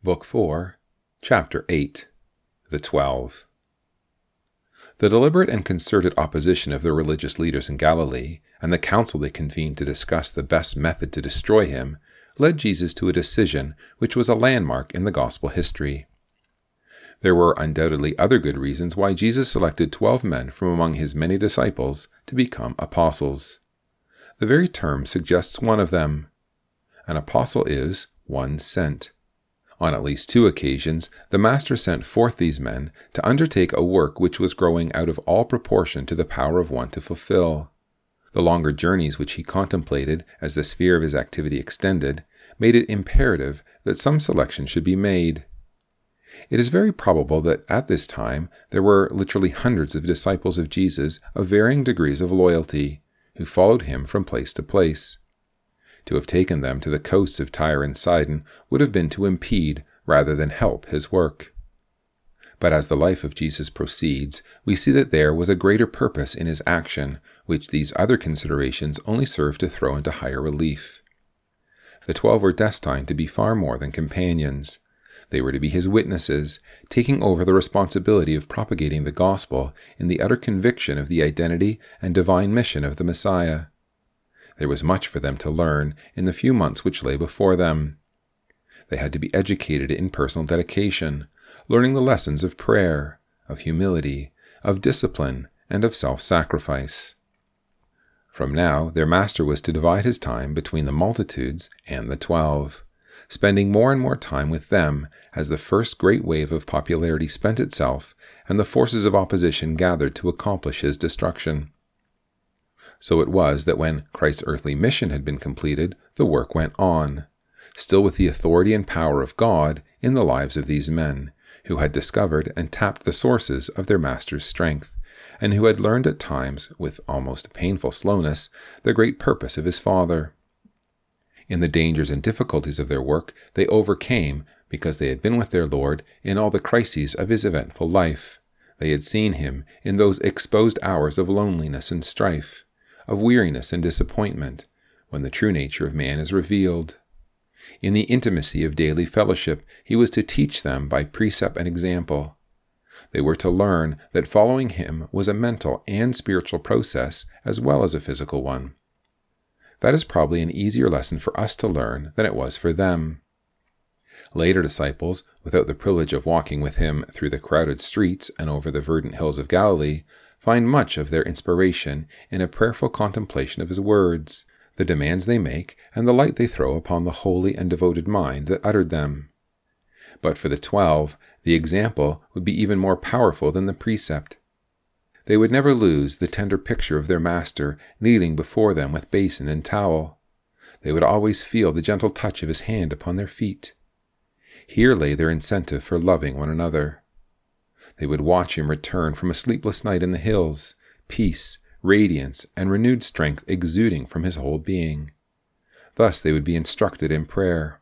Book 4, Chapter 8, The 12. The deliberate and concerted opposition of the religious leaders in Galilee, and the council they convened to discuss the best method to destroy him, led Jesus to a decision which was a landmark in the gospel history. There were undoubtedly other good reasons why Jesus selected 12 men from among his many disciples to become apostles. The very term suggests one of them. An apostle is one sent. On at least 2 occasions, the Master sent forth these men to undertake a work which was growing out of all proportion to the power of one to fulfill. The longer journeys which he contemplated as the sphere of his activity extended made it imperative that some selection should be made. It is very probable that at this time there were literally hundreds of disciples of Jesus of varying degrees of loyalty, who followed him from place to place. To have taken them to the coasts of Tyre and Sidon would have been to impede rather than help his work. But as the life of Jesus proceeds, we see that there was a greater purpose in his action, which these other considerations only serve to throw into higher relief. The 12 were destined to be far more than companions. They were to be his witnesses, taking over the responsibility of propagating the gospel in the utter conviction of the identity and divine mission of the Messiah. There was much for them to learn in the few months which lay before them. They had to be educated in personal dedication, learning the lessons of prayer, of humility, of discipline, and of self-sacrifice. From now, their Master was to divide his time between the multitudes and the 12, spending more and more time with them as the first great wave of popularity spent itself and the forces of opposition gathered to accomplish his destruction. So it was that when Christ's earthly mission had been completed, the work went on, still with the authority and power of God in the lives of these men, who had discovered and tapped the sources of their Master's strength, and who had learned at times, with almost painful slowness, the great purpose of his Father. In the dangers and difficulties of their work, they overcame because they had been with their Lord in all the crises of his eventful life. They had seen him in those exposed hours of loneliness and strife, of weariness and disappointment, when the true nature of man is revealed. In the intimacy of daily fellowship, he was to teach them by precept and example. They were to learn that following him was a mental and spiritual process as well as a physical one. That is probably an easier lesson for us to learn than it was for them. Later disciples, without the privilege of walking with him through the crowded streets and over the verdant hills of Galilee, find much of their inspiration in a prayerful contemplation of his words, the demands they make, and the light they throw upon the holy and devoted mind that uttered them. But for the 12, the example would be even more powerful than the precept. They would never lose the tender picture of their Master kneeling before them with basin and towel. They would always feel the gentle touch of his hand upon their feet. Here lay their incentive for loving one another. They would watch him return from a sleepless night in the hills, peace, radiance, and renewed strength exuding from his whole being. Thus they would be instructed in prayer.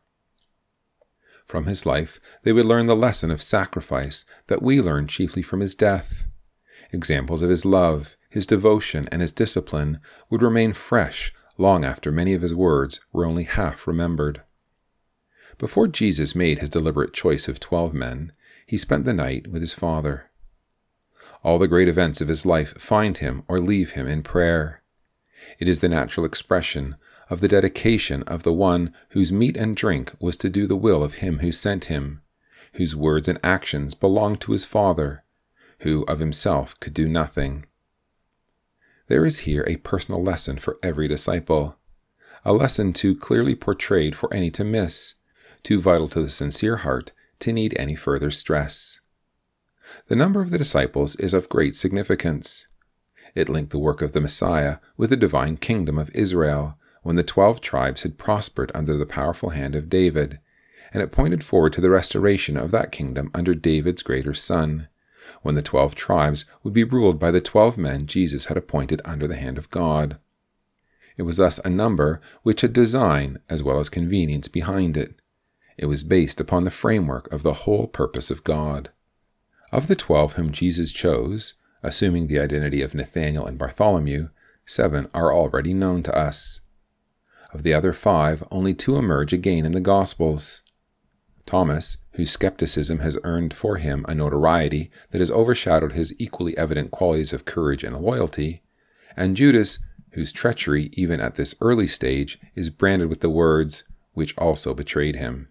From his life, they would learn the lesson of sacrifice that we learn chiefly from his death. Examples of his love, his devotion, and his discipline would remain fresh long after many of his words were only half remembered. Before Jesus made his deliberate choice of 12 men, he spent the night with his Father. All the great events of his life find him or leave him in prayer. It is the natural expression of the dedication of the one whose meat and drink was to do the will of him who sent him, whose words and actions belonged to his Father, who of himself could do nothing. There is here a personal lesson for every disciple, a lesson too clearly portrayed for any to miss, too vital to the sincere heart to need any further stress. The number of the disciples is of great significance. It linked the work of the Messiah with the divine kingdom of Israel, when the 12 tribes had prospered under the powerful hand of David, and it pointed forward to the restoration of that kingdom under David's greater son, when the 12 tribes would be ruled by the 12 men Jesus had appointed under the hand of God. It was thus a number which had design as well as convenience behind it. It was based upon the framework of the whole purpose of God. Of the 12 whom Jesus chose, assuming the identity of Nathanael and Bartholomew, 7 are already known to us. Of the other 5, only 2 emerge again in the Gospels. Thomas, whose skepticism has earned for him a notoriety that has overshadowed his equally evident qualities of courage and loyalty, and Judas, whose treachery, even at this early stage, is branded with the words, "which also betrayed him."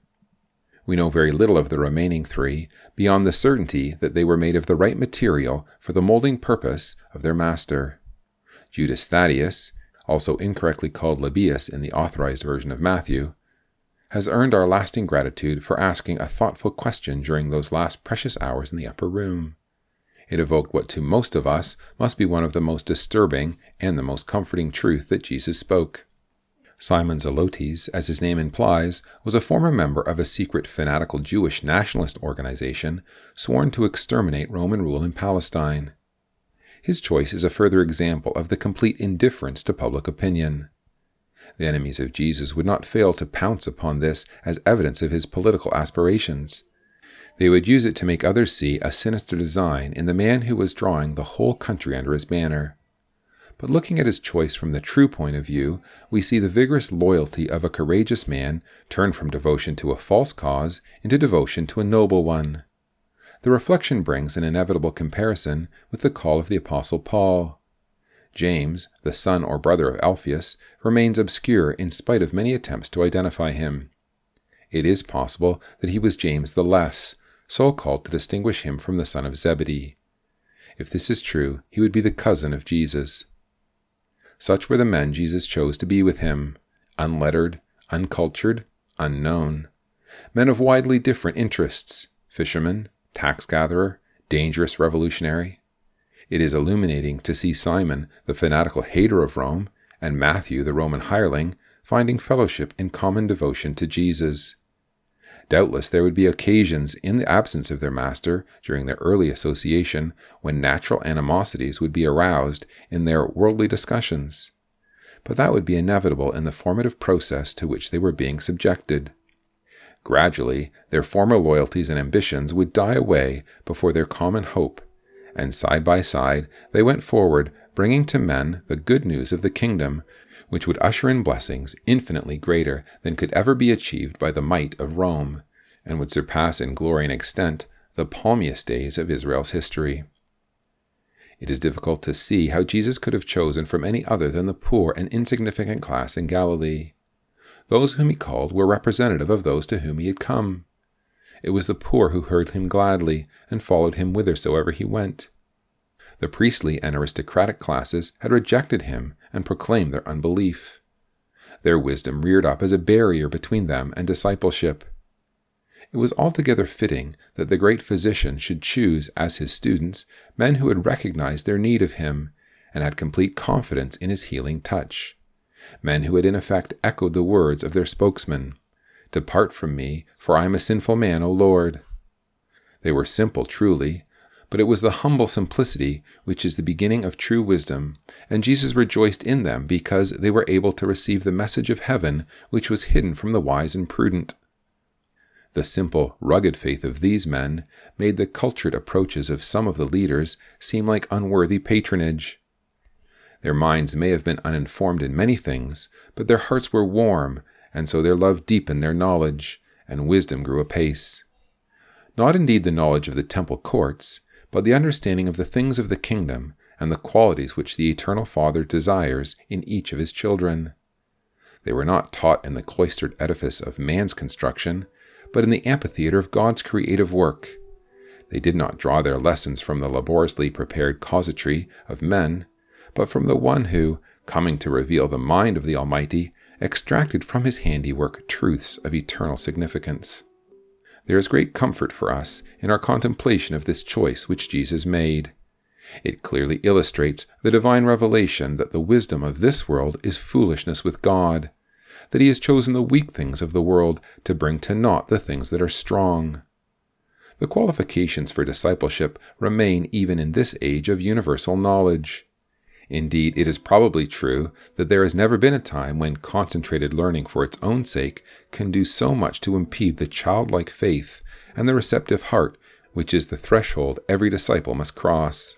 We know very little of the remaining three, beyond the certainty that they were made of the right material for the molding purpose of their master. Judas Thaddeus, also incorrectly called Lebbeus in the authorized version of Matthew, has earned our lasting gratitude for asking a thoughtful question during those last precious hours in the upper room. It evoked what to most of us must be one of the most disturbing and the most comforting truth that Jesus spoke. Simon Zelotes, as his name implies, was a former member of a secret fanatical Jewish nationalist organization sworn to exterminate Roman rule in Palestine. His choice is a further example of the complete indifference to public opinion. The enemies of Jesus would not fail to pounce upon this as evidence of his political aspirations. They would use it to make others see a sinister design in the man who was drawing the whole country under his banner. But looking at his choice from the true point of view, we see the vigorous loyalty of a courageous man turned from devotion to a false cause into devotion to a noble one. The reflection brings an inevitable comparison with the call of the Apostle Paul. James, the son or brother of Alphaeus, remains obscure in spite of many attempts to identify him. It is possible that he was James the Less, so called to distinguish him from the son of Zebedee. If this is true, he would be the cousin of Jesus. Such were the men Jesus chose to be with him, unlettered, uncultured, unknown. Men of widely different interests, fisherman, tax-gatherer, dangerous revolutionary. It is illuminating to see Simon, the fanatical hater of Rome, and Matthew, the Roman hireling, finding fellowship in common devotion to Jesus. Doubtless there would be occasions in the absence of their master during their early association when natural animosities would be aroused in their worldly discussions. But that would be inevitable in the formative process to which they were being subjected. Gradually, their former loyalties and ambitions would die away before their common hope, and side by side they went forward, bringing to men the good news of the kingdom, which would usher in blessings infinitely greater than could ever be achieved by the might of Rome, and would surpass in glory and extent the palmiest days of Israel's history. It is difficult to see how Jesus could have chosen from any other than the poor and insignificant class in Galilee. Those whom he called were representative of those to whom he had come. It was the poor who heard him gladly and followed him whithersoever he went. The priestly and aristocratic classes had rejected him and proclaimed their unbelief. Their wisdom reared up as a barrier between them and discipleship. It was altogether fitting that the great physician should choose as his students men who had recognized their need of him and had complete confidence in his healing touch, men who had in effect echoed the words of their spokesman, "Depart from me, for I am a sinful man, O Lord." They were simple, truly, but it was the humble simplicity which is the beginning of true wisdom, and Jesus rejoiced in them because they were able to receive the message of heaven which was hidden from the wise and prudent. The simple, rugged faith of these men made the cultured approaches of some of the leaders seem like unworthy patronage. Their minds may have been uninformed in many things, but their hearts were warm, and so their love deepened their knowledge, and wisdom grew apace. Not indeed the knowledge of the temple courts, but the understanding of the things of the kingdom and the qualities which the Eternal Father desires in each of his children. They were not taught in the cloistered edifice of man's construction, but in the amphitheater of God's creative work. They did not draw their lessons from the laboriously prepared casuistry of men, but from the one who, coming to reveal the mind of the Almighty, extracted from his handiwork truths of eternal significance. There is great comfort for us in our contemplation of this choice which Jesus made. It clearly illustrates the divine revelation that the wisdom of this world is foolishness with God, that he has chosen the weak things of the world to bring to naught the things that are strong. The qualifications for discipleship remain even in this age of universal knowledge. Indeed, it is probably true that there has never been a time when concentrated learning for its own sake can do so much to impede the childlike faith and the receptive heart, which is the threshold every disciple must cross.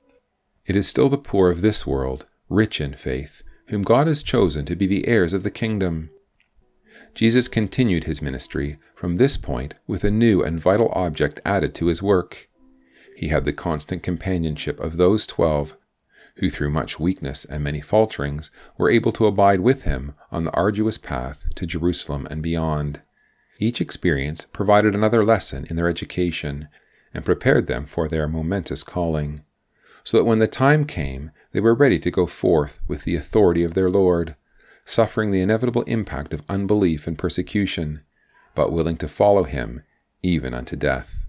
It is still the poor of this world, rich in faith, whom God has chosen to be the heirs of the kingdom. Jesus continued his ministry from this point with a new and vital object added to his work. He had the constant companionship of those 12 who through much weakness and many falterings were able to abide with him on the arduous path to Jerusalem and beyond. Each experience provided another lesson in their education and prepared them for their momentous calling, so that when the time came, they were ready to go forth with the authority of their Lord, suffering the inevitable impact of unbelief and persecution, but willing to follow him even unto death.